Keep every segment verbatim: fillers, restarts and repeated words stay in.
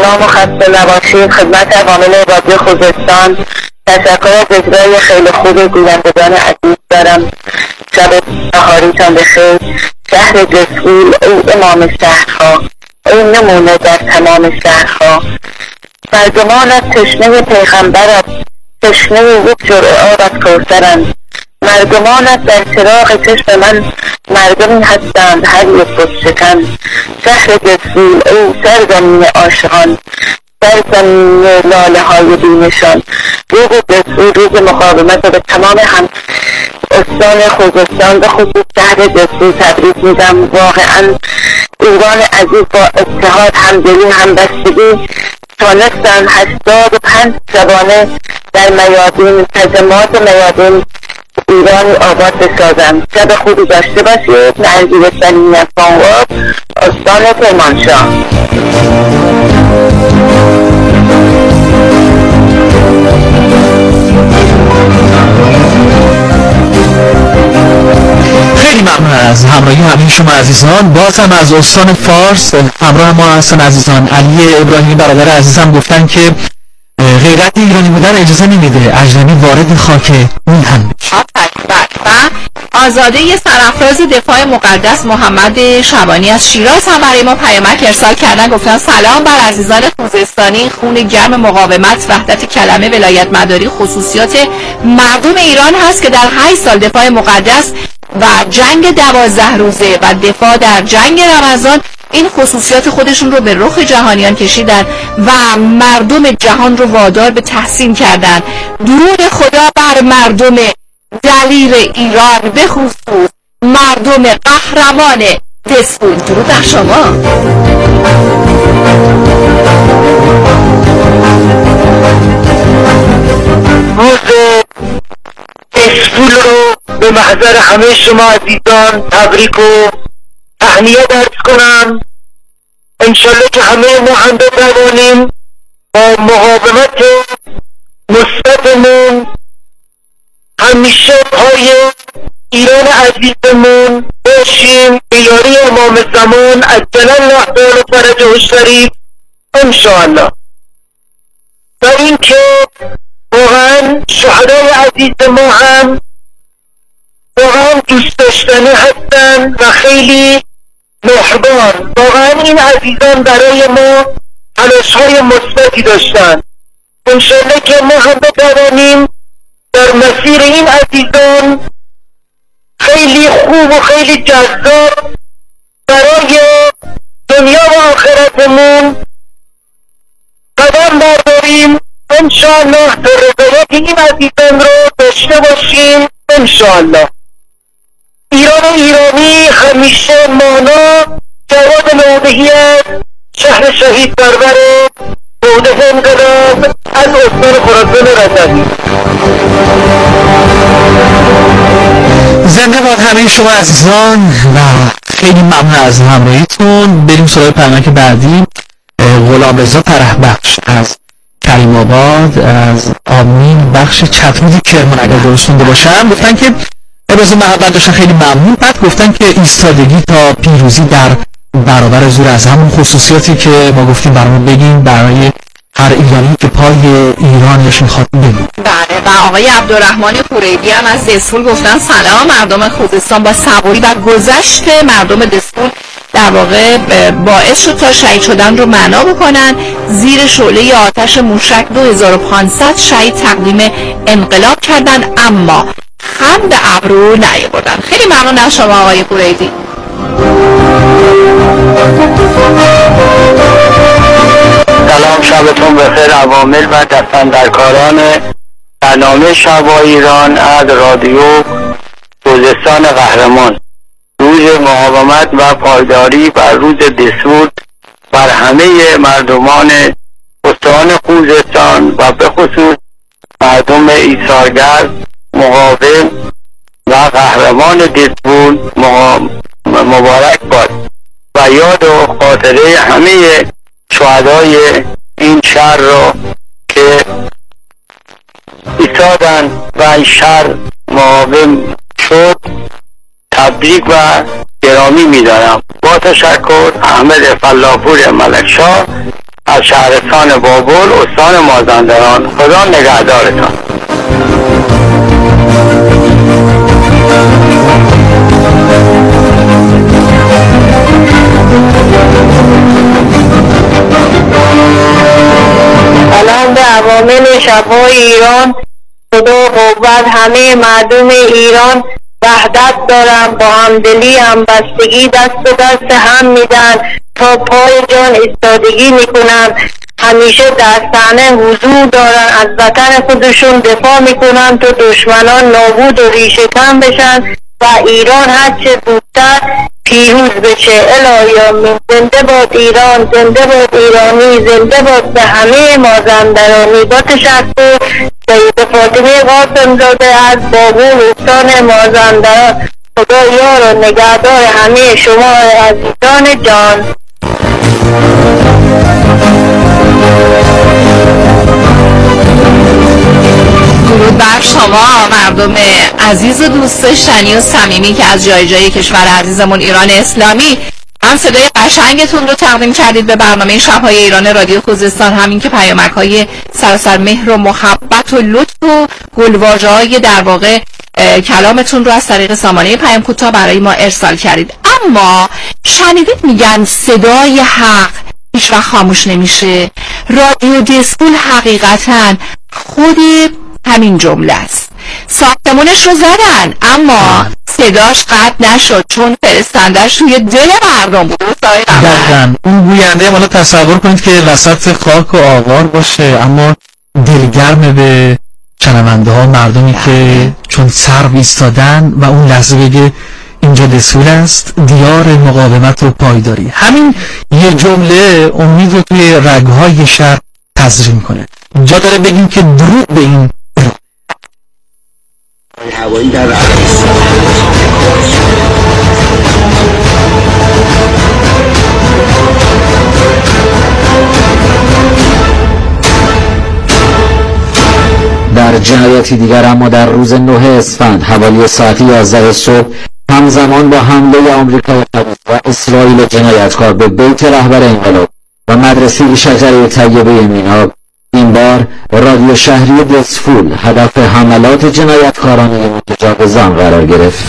سلام و خسته نباشید خدمت عوامل رادیو خوزستان. تشکر از اجرای خیلی خوب گویندگان عزیز دارم. شب بهاریتان بخیر. شهر جسول ای امام شهرها، ای نمونه در تمام شهرها. مردمان از تشنه پیغمبرت، تشنه یک جرعه آب از کوثرند. مردمانت در چراغ چشم من مردمی هستند هر یک بت شکن. شهر جسول ای سرزمین عاشقان، سرزمین لاله های بینشان. روز جسول روز مقاومت به تمام هم استان خوزستان، به خصوص شهر جسول تبریک میدم. واقعا ایران عزیز با اتحاد، همدلی، همبستگی تانستن هشتاد و پنج شبانه در میادین، تجمعات میادین ایرانی آباد بسازن. شب خوبی داشته باشید. نرگیل سلیمی از بانوار، استان کرمانشاه. خیلی ممنون از همراهی همه شما عزیزان. باز هم از استان فارس همراه ما هستن عزیزان. علی ابراهیمی برادر عزیزم گفتن که غیرت ایرانی بودن اجازه نمیده اجنبی وارد خاک اون هم بشه. و آزاده سرافراز دفاع مقدس محمد شبانی از شیراز هم برای ما پیامک ارسال کردن. گفتن سلام بر عزیزان خوزستانی. خون گرم مقاومت، وحدت کلمه، ولایت مداری خصوصیات مردم ایران هست که در هشت سال دفاع مقدس و جنگ دوازده روزه و دفاع در جنگ رمضان این خصوصیات خودشون رو به رخ جهانیان کشیدن و مردم جهان رو وادار به تحسین کردن. درود خدا بر مردم دلیر ایران، به خصوص مردم قهرمان دسفول. درود بر شما. روز دسفول رو به محضر همه شما عزیزان تبریک و تهنیت عرض کنم. انشالله که همه ما هم بتوانیم با مقاومت مثبتمون همیشه پای ایران عزیزمون باشیم به یاری امام زمان عجل الله تعالی فرجه الشریف انشاءالله. و اینکه واقعا شهدای عزیز ما هم واقعا دوست داشتنی هستن و خیلی محبان. واقعا این عزیزان برای ما تلاش های مثبتی داشتن. انشالله که ما هم بتوانیم در مسیر این عزیزان خیلی خوب و خیلی جذاب برای دنیا و آخرتمون قدم برداریم. انشاءالله تا رضایت این عزیزان رو داشته باشیم انشاءالله. ایران و ایرانی همیشه مانا جواد نوبهی است، شهر شهید پرور بوده انقلاب از استان خراسان رضوی. زنده باد همه شما عزیزان و خیلی ممنون از همراهیتون. بریم سراغ پیامک بعدی. غلام رضا فرح بخش از کریم آباد از آمین بخش چترود کرمان اگر درست خونده باشم گفتن که ابراز محبت داشتن، خیلی ممنون. بعد گفتن که ایستادگی تا پیروزی در برابر زور، از همون خصوصیاتی که ما گفتیم برامون بگیم برای هر ایرانی که پای ایرانش میخواد بگیم. بله. و آقای عبدالرحمن خوریبی هم از دسفول گفتن سلام. مردم خوزستان با صبوری و گذشت مردم دسفول در واقع باعث شد تا شهید شدن رو معنا بکنن. زیر شعله آتش موشک دو هزار و پانصد شهید تقدیم انقلاب کردن اما خم به ابرو نیاوردن. خیلی ممنون از شما آقای خوریبی. سلام، شبتون بخیر. عوامل و دستاندرکاران برنامه شب ایران از رادیو خوزستان قهرمان. روز مقاومت و پایداری و روز دسفول بر همه مردمان استان خوزستان و به خصوص مردم ایثارگر، مقاوم و قهرمان دسفول مبارک باد و یاد و خاطره همه شهدای این شهر را که ایستادن و این شهر مقاوم شد تبریک و گرامی می‌دارم. با تشکر. احمد فلاپور ملکشاه از شهرستان بابل استان مازندران. خدا نگهدارتان. سلام به عوامل شب‌های ایران. خدا قوت همه مردم ایران. وحدت دارم، با همدلی همبستگی دست به دست هم میدن، تا پای جان ایستادگی میکنن. همیشه در صحنه حضور دارن، از وطن خودشون دفاع میکنن تا دشمنان نابود و ریشه کن بشن و ایران هرچه زودتر پیروز بشه. الهی زنده باد ایران، زنده باد ایرانی، زنده باد به همه مازندرانی. با تشکر، سید فاطمه قاسم زاده از بابل استان مازندران. خدا یار و نگهدار همه شما عزیزان جان. درود بر شما مردم عزیز و دوست داشتنی و صمیمی که از جای جای کشور عزیزمون ایران اسلامی هم صدای قشنگتون رو تقدیم کردید به برنامه شب‌های ایران رادیو خوزستان. همین که پیامک‌های سراسر مهر و محبت و لطف و گلواژه‌های در واقع کلامتون رو از طریق سامانه پیام کوتاه برای ما ارسال کردید. اما شنیدید میگن صدای حق هیچ وقت خاموش نمیشه. رادیو دسپول حقیقتاً خود همین جمله است. ساختمونش رو زدن اما صداش قطع نشد چون فرستندش توی دل مردم بود. دقیقاً اون گوینده حالا تصور کنید که وسط خاک و آوار باشه اما دلگرم به شنونده ها، مردمی که چون سر ایستادن و اون لحظه بگه اینجا دسپول است، دیار مقاومت و پایداری. همین یه جمله امید رو توی رگهای شهر تزریق کنه. جا داره بگیم که درود به این هوایی در در جنایتی دیگر اما در روز نه اسفند حوالی ساعت یازده صبح همزمان با حمله آمریکای خبیث و اسرائیل جنایتکار به بیت رهبر انقلاب و مدرسه شجره طیبه میناب، این بار رادیو شهری دسفول هدف حملات جنایتکارانه متجاوزان قرار گرفت.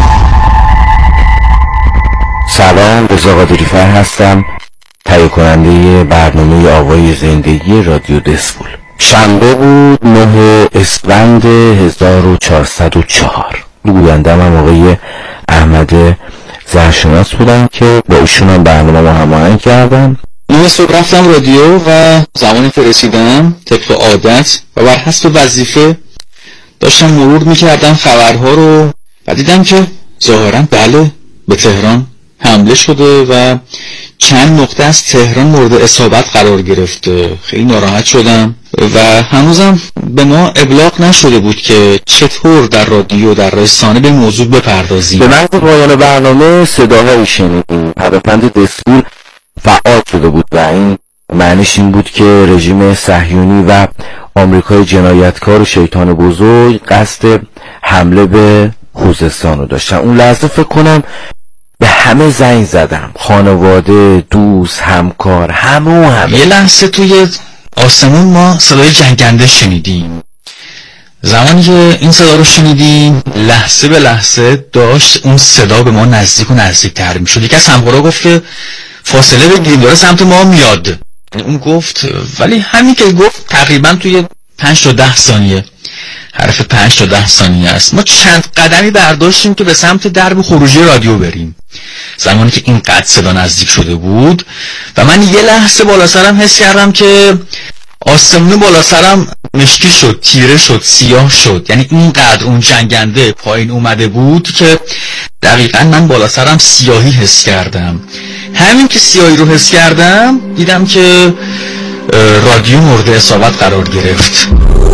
سلام، رضا قادری‌فر هستم، تهیه کننده برنامه آوای زندگی رادیو دسفول. شنبه بود نه اسفند هزار و چهارصد و چهار. گویندم هم آقای احمد زرشناس بودن که با ایشون هم برنامه ما هماهنگ کردم. این صبح رفتم رادیو و زمانی که رسیدم طبق عادت و بر حسب وظیفه داشتم مرور میکردم خبرها رو و دیدم که ظاهرا بله به تهران حمله شده و چند نقطه از تهران مورد اصابت قرار گرفته. خیلی ناراحت شدم و هنوزم به ما ابلاغ نشده بود که چطور در رادیو در رسانه به موضوع بپردازیم. به محض پایان برنامه صداهایی شنیدیم. پدافند دسفول فعال شده بود و این معنیش این بود که رژیم صهیونی و آمریکای جنایتکار و شیطان بزرگ قصد حمله به خوزستان رو داشتن. اون لحظه فکر کنم به همه زنگ زدم، خانواده، دوست، همکار، همه و همه. یه لحظه توی آسمون ما صدای جنگنده شنیدیم. زمانی که این صدا رو شنیدیم لحظه به لحظه داشت اون صدا به ما نزدیک و نزدیک تر می شد. یکی از همکارا گفت که فاصله بگیریم داره سمت ما میاد. اون گفت، ولی همین که گفت تقریبا توی پنج تا ده ثانیه، حرف پنج تا ده ثانیه است، ما چند قدمی برداشتیم که به سمت درب خروجی رادیو بریم. زمانی که این قد صدا نزدیک شده بود و من یه لحظه بالا سرم حس کردم که آسمون بالا سرم مشکی شد، تیره شد، سیاه شد. یعنی اینقدر اون جنگنده پایین اومده بود که دقیقا من بالا سرم سیاهی حس کردم. همین که سیاهی رو حس کردم دیدم که رادیو مورد اصابت قرار گرفت.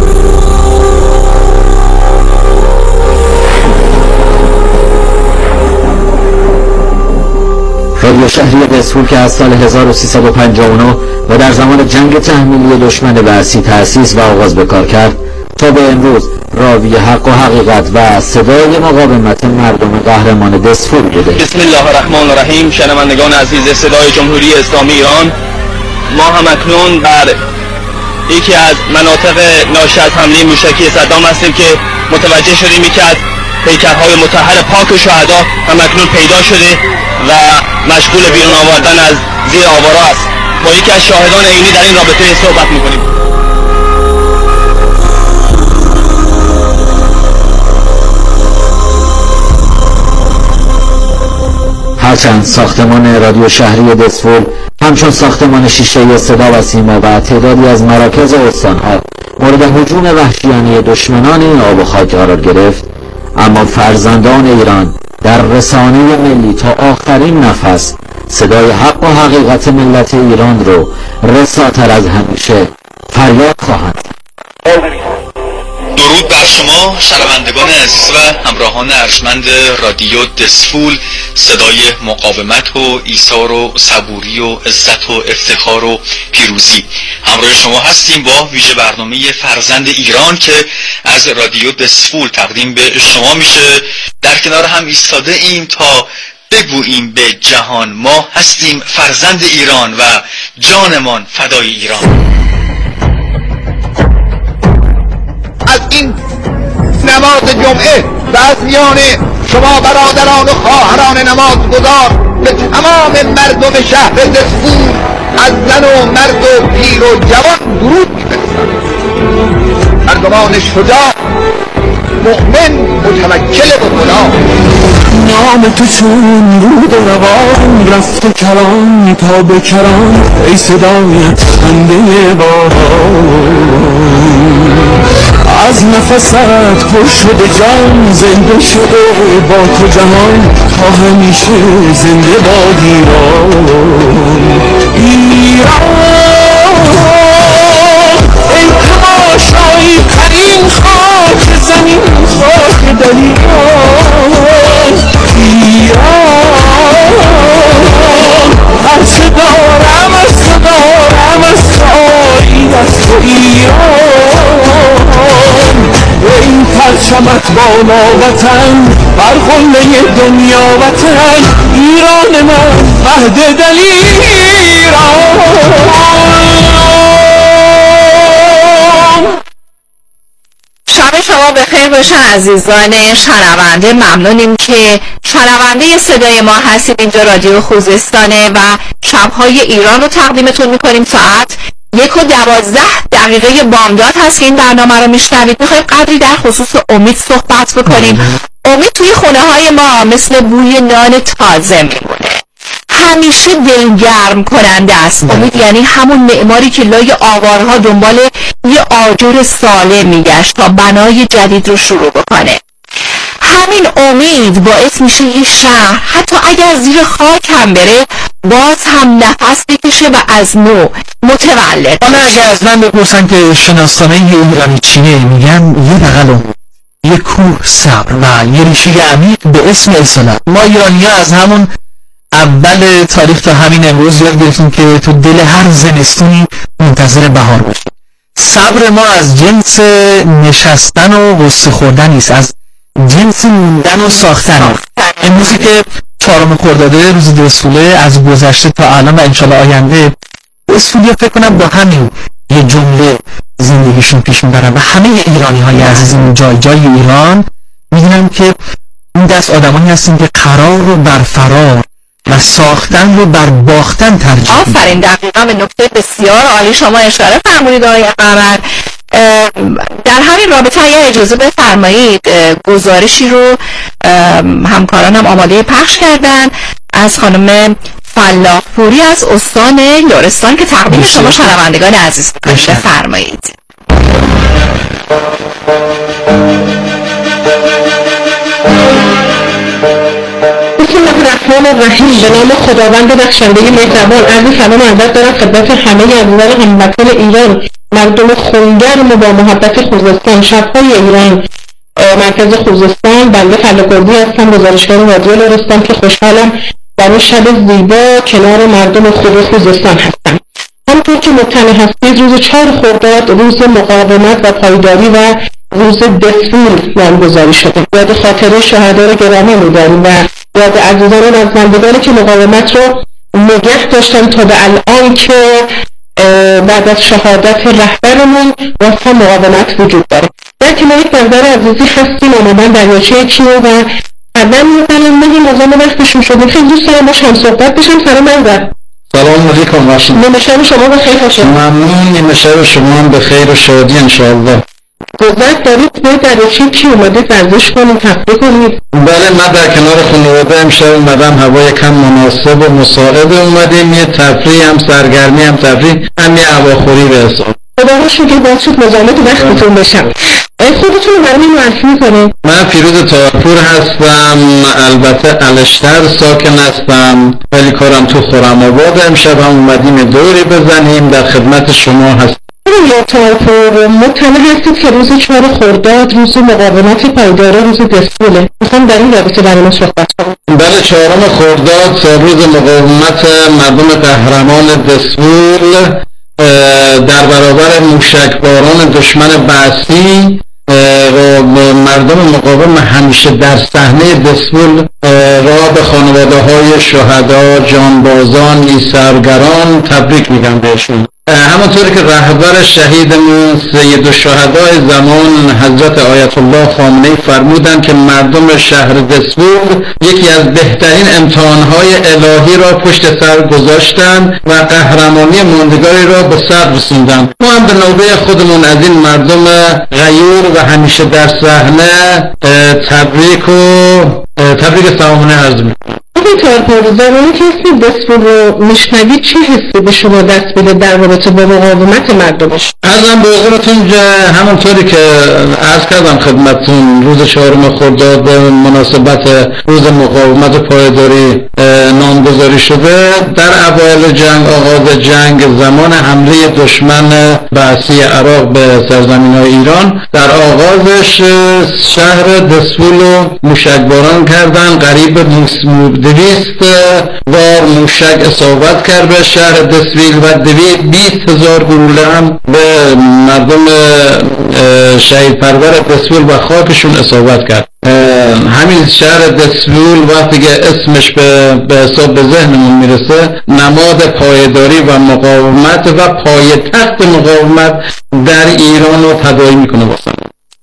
رادیو شهری دسفول که از سال هزار و سیصد و پنجاه و نه و در زمان جنگ تحمیلی دشمن بعثی تأسیس و آغاز به کار کرد تا به امروز راوی حق و حقیقت و صدای مقاومت مردم قهرمان دسفول بوده. بسم الله الرحمن الرحیم. شنوندگان عزیز صدای جمهوری اسلامی ایران، ما هم اکنون بر یکی از مناطق ناشی از حمله موشکی صدام هستیم که متوجه شدیم یکی از پیکرهای مطهر پاک شهدا هم اکنون پیدا شده و مشغول بیرون آوردن از زیر آوارا است. با یکی از شاهدان عینی در این رابطه صحبت میکنیم. هرچند ساختمان رادیو شهری دسفول همچون ساختمان شیشه صدا و سیما و تعدادی از مراکز استانها مورد هجوم وحشیانه دشمنان این آب و خاک قرار گرفت، اما فرزندان ایران در رسانه ملی تا آخرین نفس صدای حق و حقیقت ملت ایران رو رساتر از همیشه فریاد خواهند. درود بر شما شنوندگان عزیز و همراهان ارجمند رادیو دسفول، صدای مقاومت و ایثار و صبوری و عزت و افتخار و پیروزی. همراه شما هستیم با ویژه برنامه فرزند ایران که از رادیو دسفول تقدیم به شما میشه. در کنار هم ایستاده ایم تا بگوییم به جهان ما هستیم فرزند ایران و جانمان فدای ایران. از این نماز جمعه و از میان شما برادران و خواهران نماز گذار به تمام مردم شهر دسفول از زن و مرد و پیر و جوان درود می‌فرستم. مردمان شجاع، مؤمن، متوکل به خدا. نام تو چون رود روان رفت و کران تا به کران، ای صدای خنده باران. از نفست پر شده جان زنده شده با تو جهان، تا همیشه زنده باد ایران. ایران ای تماشایی ترین خاک زمین، خاک دریان. ایران هر چه دارم از تو دارم از تو آیین از تو ایران. این پرچمت بالا وطن بر قله دنیا وطن، ایران من مهد دلیر ایران. شب شما بخیر باشه عزیزان شنونده. ممنونیم که شنونده صدای ما هستید. اینجا رادیو خوزستانه و شبهای ایران رو تقدیمتون میکنیم. ساعت یک و دوازده دقیقه بامداد هست که این برنامه رو میشنوید. میخوایم قدری در خصوص امید صحبت بکنیم. امید توی خونه های ما مثل بوی نان تازه میمونه، همیشه دلگرم کننده است. امید یعنی همون معماری که لای آوارها دنبال یه آجر سالم میگشت تا بنای جدید رو شروع بکنه. همین امید باعث میشه یه شهر حتی اگر زیر خاک هم بره باز هم نفس بکشه و از نو متولد. حالا اگر از من بپرسن که شناسنامه ایرانی چیه، میگم یه بغل امید، یه کوه صبر و یه ریشه عمیق به اسم اصالت. ما ایرانی‌ها از همون اول تاریخ تا همین امروز یاد گرفتیم که تو دل هر زمستونی منتظر بهار باشیم. صبر ما از جنس نشستن و غصه خوردن نیست، از جنس موندن و ساختن. امروزی که چهارم خرداده روز دسفوله، از گذشته تا الان و انشالله آینده، دسفولیا فکر کنم با همین یه جمله زندگیشون پیش میبرن و همه ایرانی های عزیزم جای جای ایران میدونم که این دست آدمانی هستیم که قرار رو بر فرار و ساختن رو بر باختن ترجیح میدن. آفرین، دقیقا به نکته بسیار عالی شما اشاره فرمودید آقای قمر. در همین رابطه اگر اجازه بفرمایید گزارشی رو همکارانم آماده پخش کردن از خانم فلاح پوری از استان لرستان که تقدیم شما شنوندگان عزیز بفرمایید. بسم الله الرحمن الرحیم. به نام خداوند بخشنده مهربان. عرض سلام و ادب دارم خدمت همه عزیزان هموطن ایران، مردم خونگرم و با محبت خوزستان، شبهای ایران، مرکز خوزستان. بنده فلاح‌پوری هستم، گزارشگر رادیو لرستان که خوشحالم در این شب زیبا کنار مردم خوب خوزستان هستم. همونطور که مطلع هستید روز چهار خرداد روز مقاومت و پایداری و روز دسفول نامگذاری شده. یاد خاطره شهدا رو گرامی می‌داریم و یاد عزیزان و نازنندگانی که مقاومت رو نگه داشتن تا به الان که بعد از شهادت رهبرمون واسه مقاومت وجود داره. در کنار یک برادر عزیزی هستیم آمدن دریاچه چیو و قدم میزنم مگه مزام وقتشون شد. خیلی دوست دارم باش هم صحبت بشم. سلام عزیزم. سلام علیکم باشین. نیمه شب شما بخیر باشه. ممنون. نیمه شب شما هم بخیر و شادی انشاءالله. گذشت دارید به دریاچه چی اومدید ورزش کنید تفریح کنید؟ بله من در کنار خانواده امشب اومدم هوا کم مناسب و مساعد اومدیم یه تفریح هم سرگرمی هم تفریح هم یه هواخوری به حساب. خدا رو شکر باز شد مزاحمت وقتتون بشم. خودتون رو برای معرفی میکنید؟ من فیروز تاپور هستم، البته الشتر ساکن هستم ولی کارم تو خرم‌آباد. امشب هم اومدیم دوری بزنیم در خدمت شما هستم. یا تاپور مطلع هستید که روز چهار خرداد روز مقاومت پایدار روز دسپوله. میخوام در این رابطه برای ما صحبت کنم. بله چهارم خرداد روز مقاومت مردم قهرمان دسپول در برابر موشکباران دشمن بعثی و مردم مقاوم همیشه در صحنه دسپول را به خانواده های شهدا، جانبازان، ایثارگران تبریک میگم بهشون. همونطوری که رهبر شهیدمون سید الشهداء زمان حضرت آیت الله خامنه‌ای فرمودند که مردم شهر دسپول یکی از بهترین امتحانهای الهی را پشت سر گذاشتند و قهرمانی ماندگاری را به سر رسوندند. ما هم به نوبه خودمون از این مردم غیور و همیشه در صحنه تبریک و تبریک سلامانه عرض می‌کنم. آقای تارپور زمانی که اسم دسپول رو میشنوید چه حسی به شما دست میده در رابطه با مقاومت مردمش؟ عرضم به حضورتون همونطوری که عرض کردم خدمتتون روز چهارم خرداد مناسبت روز مقاومت پایداری نامگذاری شده. در اوایل جنگ، آغاز جنگ، زمان حمله دشمن بعثی عراق به سرزمین‌های ایران، در آغازش شهر دسپول رو موشکباران کردن. قریب دویست بار موشک اصابت کرد به شهر دسپول و دویست بیست هزار گلوله هم به مردم شهید پرور دسپول و خاکشون اصابت کرد. همین شهر دسپول وقتی که اسمش به, به حساب به ذهنمون میرسه نماد پایداری و مقاومت و پایتخت مقاومت در ایران رو تداعی میکنه واسه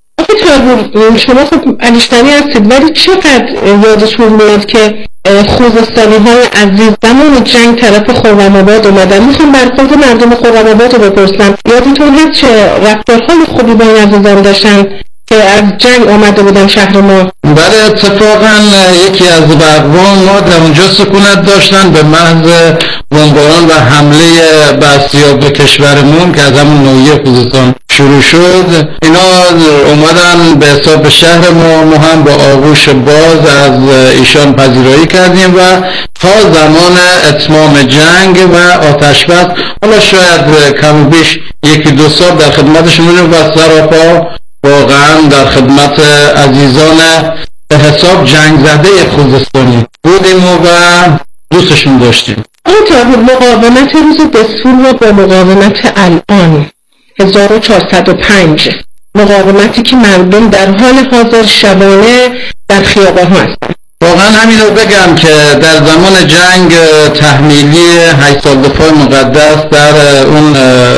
شما خب انیشتنی هستید ولی چقدر یادتون میاد که خوزستانی های عزیز زمان جنگ طرف خرم‌آباد اومدن؟ میخوام برخورد مردم خرم‌آباد رو بپرسم. یادتون هست چه رفتارهای خوبی با این عزیزان داشتن که از جنگ آمده بودن شهر ما؟ بله اتفاقا یکی از اقوام ما در اونجا سکونت داشتن به محض بمباران و حمله بعثی‌ها به کشورمون که از همون نوعیه خوزستان شروع شد. اینا اومدن به حساب شهر ما، ما هم با آغوش باز از ایشان پذیرایی کردیم و تا زمان اتمام جنگ و آتشبس حالا شاید کم و بیش یکی دو سال در خدمتشون و سراپا واقعا در خدمت عزیزان به حساب جنگ زده خوزستانی بودیم و دوستشون داشتیم. آنطور مقاومت روز دسپول و با مقاومت الان هزار و چهارصد و پنج مقاومتی که مردم در حال حاضر شبانه در خیابان ها هستند. واقعا همین رو بگم که در زمان جنگ تحمیلی هشت سال دفاع مقدس در اون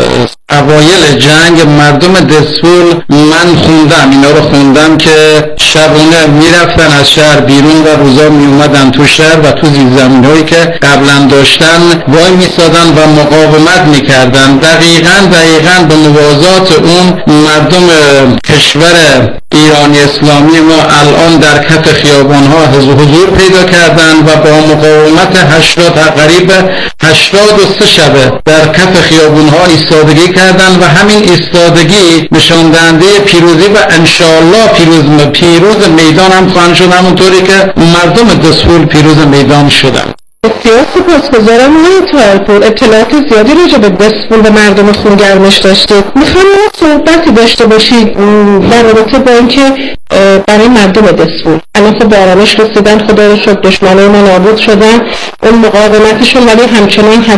اوایل جنگ مردم دسپول من خوندم اینا رو خوندم که شبانه میرفتن از شهر بیرون و روزا می اومدن تو شهر و تو زیرزمین هایی که قبلا داشتن وای میسادن و مقاومت میکردن. دقیقاً دقیقاً به موازات اون مردم کشور ایرانی اسلامی ما الان در کف خیابان ها حضور پیدا کردن و با مقاومت هشتاد قریب هشتاد و سه شبه در کف خیابان ها ایستادگی کردن و همین ایستادگی نشان دهنده پیروزی و انشاءالله پیروز پیروز میدان هم خواهند شد، همونطوری که مردم دسپول پیروز میدان شدن. بسیار سپاسگزارم آقای تارپور، اطلاعات زیادی راجع به دسپول و مردم خونگرمش داشتید. میخوام صحبتی داشته باشید در رابطه با اینکه برای مردم دسپول الان خب به آرامش رسیدن، خدا رو شکر دشمنای ما نابود شدن، اون مقاومتشون ولی همچنان هست.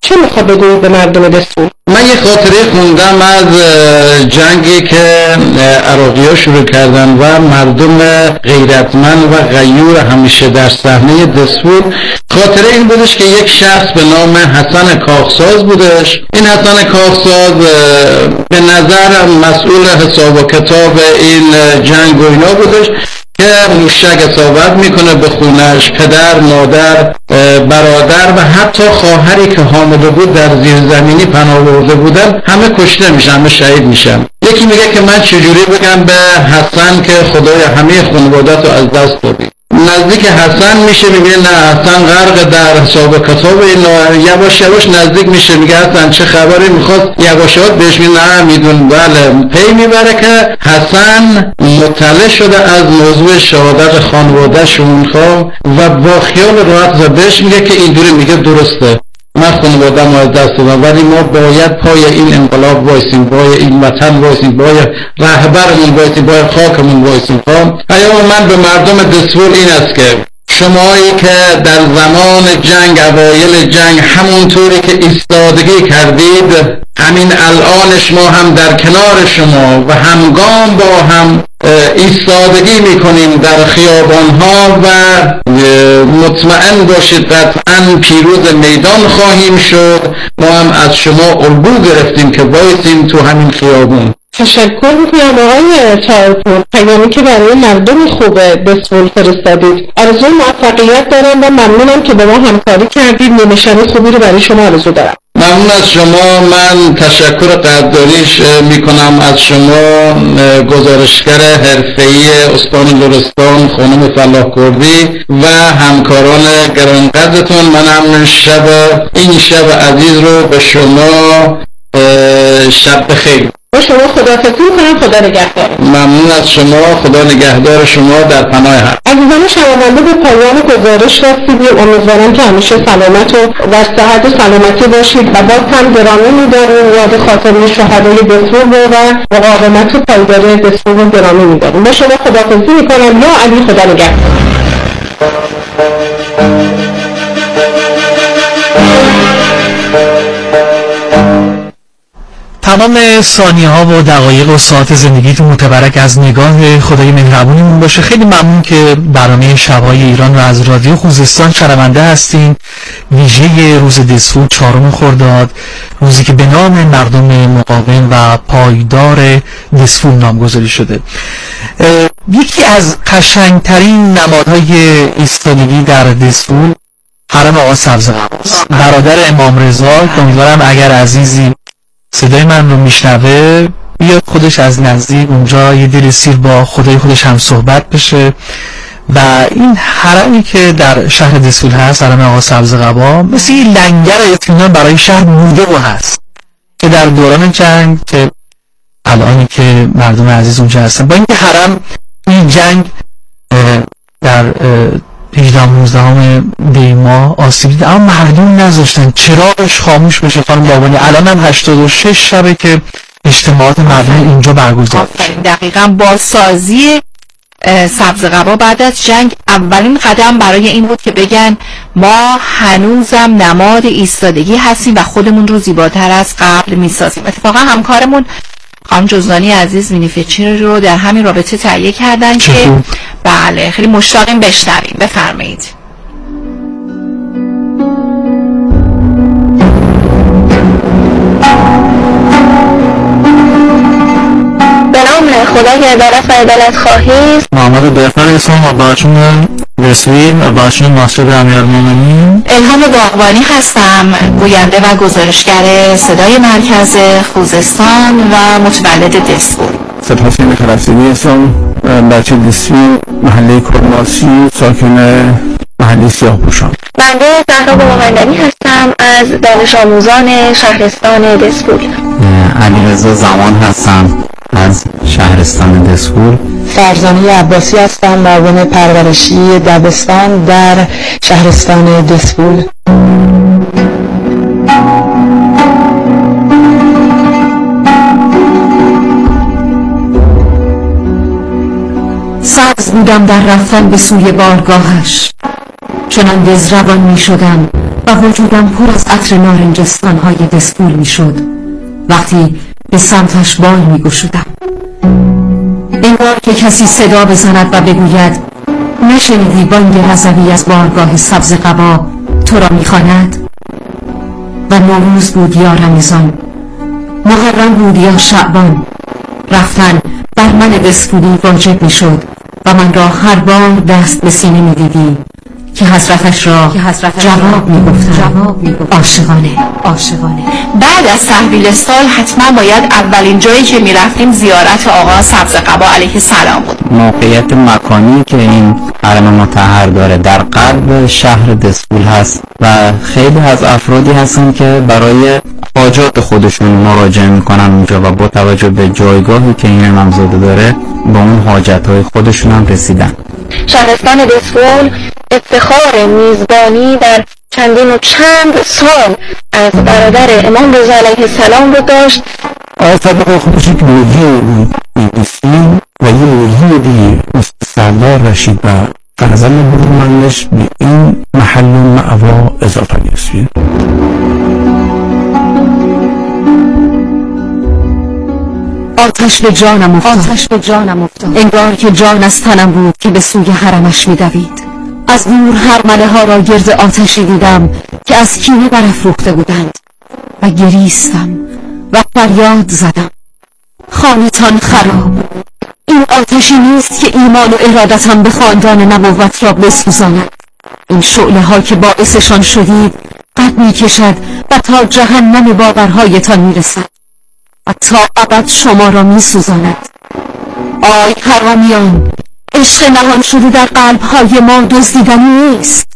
چه میخواد بگویید به مردم دسفول؟ من یه خاطره خوندم از جنگی که عراقی ها شروع کردن و مردم غیرتمند و غیور همیشه در صحنه دسفول. خاطره این بودش که یک شخص به نام حسن کاخساز بودش. این حسن کاخساز به نظر مسئول حساب و کتاب این جنگ و اینا بودش که موشک اصابت میکنه به خونش، پدر، مادر، برادر و حتی خواهری که حامله بود در زیرزمینی پناه برده بودن همه کشته میشن، همه شهید میشن. یکی میگه که من چجوری بگم به حسن که خدای همه خانوادت رو از دست دادی؟ نزدیک حسن میشه، میبینه نه حسن غرق در حساب و کتاب اینا، یواش یواش نزدیک میشه، میگه حسن چه خبری؟ میخواد یواش یواش بهش میگه نه میدون. بله، پی میبره که حسن مطلع شده از موضوع شهادت خانواده‌شون و با خیال راحت بهش میگه که اینجوری، میگه درسته من خانواده‌ام از دست دادم ولی ما باید پای این انقلاب وایسیم، پای این وطن وایسیم، پای رهبرمون وایسیم، پای خاکمون وایسیم. پیام من به مردم دسفول این است که شمایی که در زمان جنگ، اوایل جنگ، همونطوری که ایستادگی کردید، همین الان ما هم در کنار شما و همگام با هم ایستادگی میکنیم در خیابانها و مطمئن باشید قطعا پیروز میدان خواهیم شد. ما هم از شما الگو گرفتیم که بایستیم تو همین خیابون. تشکر میکنم آقای چهارپور، پیامی که برای مردم خوب دسفول فرستادید. آرزوی موفقیت دارم و ممنونم که با ما همکاری کردید. نمایشنامه خوبی رو برای شما آرزو دارم. ممنون از شما. من تشکر قدردانیش میکنم از شما گزارشگر حرفه‌ای استان لرستان خانم فلاح کردی و همکاران گرانقدرتون. من هم شب این شب عزیز رو به شما شب بخیر. با شما خداحافظی میکنم. خدا نگهدار. ممنون از شما. خدا نگهدار شما در پناه حق. عزیزان شنونده به پایان گزارش رسیدیم. امیدوارم که همیشه سلامت و در صحت و سلامتی باشید و باز هم گرامی می‌داریم یاد خاطره شهدای دسفول و مقاومت و پایداری دسفول رو گرامی می‌داریم. با شما خداحافظی میکنم. یا علی، خدا نگهدار. تمام ثانیه ها و دقایق و ساعت زندگیتون متبرک از نگاه خدای مهربونیمون باشه. خیلی ممنون که برنامه شب‌های ایران رو از رادیو خوزستان شنونده هستین. ویژه روز دسفول چهارم خرداد، روزی که به نام مردم مقاوم و پایدار دسفول نامگذاری شده. یکی از قشنگترین نمادهای ایستادگی در دسفول حرم آقا سبزقباست، برادر امام رضا، که امیدوارم اگر عزیزی صدای من رو میشنوه بیاد خودش از نزدیک اونجا یه دل سیر با خدای خودش هم صحبت بشه. و این حرمی که در شهر دسفول هست، حرم آقا سبزقبا، مثل یه لنگر اطمینان برای شهر بوده و هست که در دوران جنگ، که الانی که مردم عزیز اونجا هستن، با اینکه حرم این جنگ در هجدهم نوزدهم دی ماه آسیب دید، اما مردم نذاشتن چراغش خاموش بشه. خانم بابانی، الان هم هشتاد و شش شبه که اجتماعات مردم اینجا برگزار میشه. دقیقاً با سازی سبزقبا بعد از جنگ اولین قدم برای این بود که بگن ما هنوزم نماد ایستادگی هستیم و خودمون رو زیباتر از قبل میسازیم. اتفاقا همکارمون خانم جزدانی عزیز مینیفچر رو در همین رابطه تهیه کردن که بله خیلی مشتاقیم بشنویم. بفرمایید. به نام خدا که عدالت و عدالت خواهی است. محمد بهفر اسلام و بچون رسوین و بچون مسجد امیرالمومنین. الهام باغبانی هستم، گوینده و گزارشگر صدای مرکز خوزستان و متولد دسفول. سپاسی می‌کنم. هستم، بچه دسفول، محله کرماسی، ساکن محله سیاه‌پوشان. بنده زهرا باغبانی هستم، از دانش آموزان شهرستان دسفول. علیرضا زمان هستم، از شهرستان دسفول. فرزانه عباسی هستم، معاون پرورشی دبستان در شهرستان دسفول. سبز بودم در رفتن به سوی بارگاهش، چنان دزروان می شدم و وجودم پر از عطر نارنجستان‌های دسپول می‌شد وقتی به سمتش بال می‌گشودم. انگار که کسی صدا بزند و بگوید نشنیدی بانگ رضوی از بارگاه سبز قبا تو را می‌خواند؟ و نوروز بود یا رمضان، محرم بود یا شعبان، رفتن بر من دسپولی واجب می‌شد و من را هر بار دست به سینه می‌دیدی که حضرتش را جواب می‌گفتم عاشقانه عاشقانه. بعد از تحویل سال حتما باید اولین جایی که می‌رفتیم زیارت آقا سبز قبا علیه السلام بود. موقعیت مکانی که این حرم مطهر داره در قلب شهر دسپول هست و خیلی از افرادی هستن که برای حاجات خودشون مراجعه میکنن اونجا و با توجه به جایگاهی که این امامزاده داره با اون حاجتهای خودشون هم رسیدن. شهرستان دسپول افتخار میزبانی در چندین و چند سال از برادر امام رضا علیه السلام رو داشت. آقای صادق خودش یک موجه بود ایدیسین و یه موجه دیگه سردار رشید و غزل برومندش به این محل معوا اضافه نیست. آتش به جانم افتاد آتش به جانم افتاد انگار که جان از تنم بود که به سوی حرمش می‌دوید. از دور هرمله ها را گرد آتشی دیدم که از کینه برافروخته بودند و گریستم و فریاد زدم خانتان خراب. این آتشی نیست که ایمان و ارادتم به خاندان نبوت را بسوزاند. این شعله ها که باعثشان شدید قد می کشد و تا جهنم باورهایتان می رسد و تا ابد شما را می سوزاند. آی حرامیان، عشق نهان شده در قلب‌های ما دزدیدنی نیست.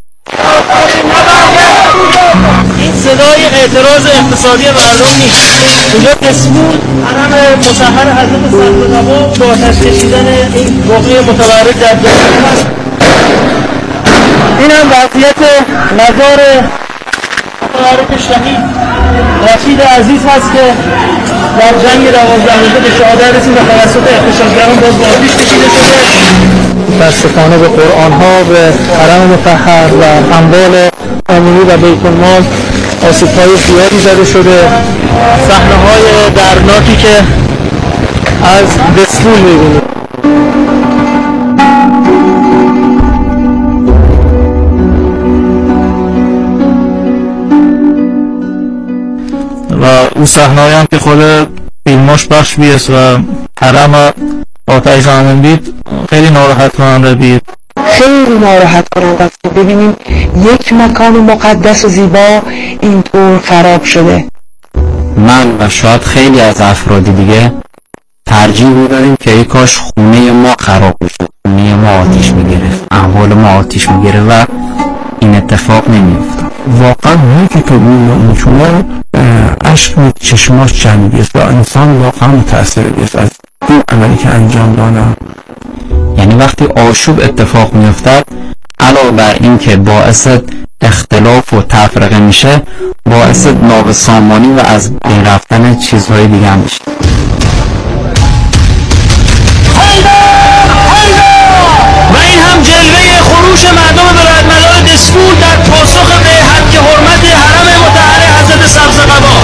این صدای اعتراض اقتصادی مردم نیست. اینجا دسپول حرم مطهر حضرت سبز قبا با آتش کشیدن این واقعه متبرک در دسپول است. این هم وضعیت مزار متبرک شهید رشید عزیز هست که در جنگ دوازده روزه به شهادت رسید و توسط اغتشاشگران باز به آتش کشیده شده. متاسفانه به قرآن ها، به حرم مطهر و اموال عمومی و بیت المال آسیب های زیادی زده شده. صحنه های دردناکی که از دسپول می‌بینید. و اون صحنه‌ای هم که خود فیلماش بخش بیست و حرم آتش زمان بید خیلی ناراحت کننده بید. خیلی ناراحت کننده است که ببینیم یک مکان مقدس و زیبا اینطور خراب شده. من و شاید خیلی از افراد دیگه ترجیح می‌دادیم که ای کاش خونه ما خراب بشه، خونه ما آتش می‌گرفت، اموال ما آتش می‌گرفت و این اتفاق نمی‌افتاد. واقعا اونی که تو می‌بینی شما اشک به چشماش جمعی است و انسان واقعا متأثر است از این عملی که انجام دادن. یعنی وقتی آشوب اتفاق می‌افتد علاوه بر این که باعث اختلاف و تفرقه میشه، باعث نابسامانی و از بین رفتن چیزهای دیگه هم میشه. و این هم جلوه خروش مردم بلندملال دسپول در پاسخ به حق حرمت حرم مطهر حضرت سبز قبا.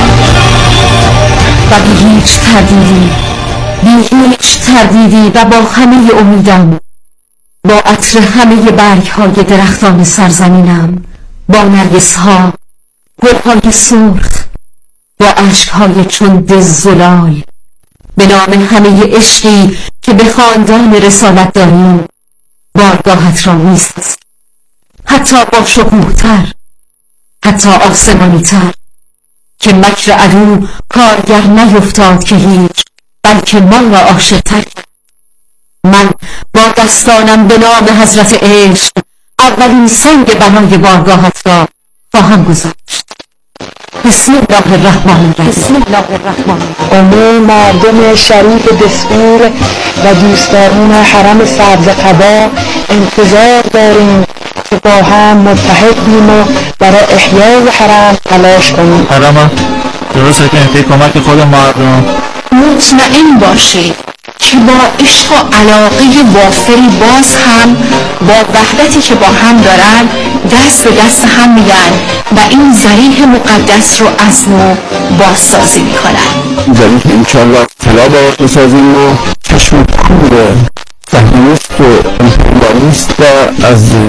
و بی هیچ تردیدی بی هیچ تردیدی و با همه امیدم، با عطر همه برگ های درختان سرزمینم، با نرگس ها، گل های سرخ، با عشق های چون دززلال، به نام همه عشقی که به خاندان رسالت داریم بارگاهت را می‌سازیم، حتی با شکوه تر، حتی آسمانی تر، که مکر عدو کارگر نیفتاد که هیچ، بلکه ما را عاشق تر. من با دستانم به نام حضرت عشق اولین سنگ بنای بارگاهت را خواهم گذاشت. بسم الله الرحمن الرحیم. بسم الله الرحمن عموم مردم شریف دسپول و دوستداران حرم سبز قبا انتظار داریم که با هم متحد بیم و برای احیای حرم تلاش کنیم. حرم درسته که این کمک خود مردم. مطمئن باشید که با عشق و علاقه وافری باز هم با وحدتی که با هم دارن دست به دست هم میدن و این ذریح مقدس رو از نو بازسازی میکنن. ذریح انشالله طلا باز بسازیم و چشم کور صهیونیست و امپریالیست و از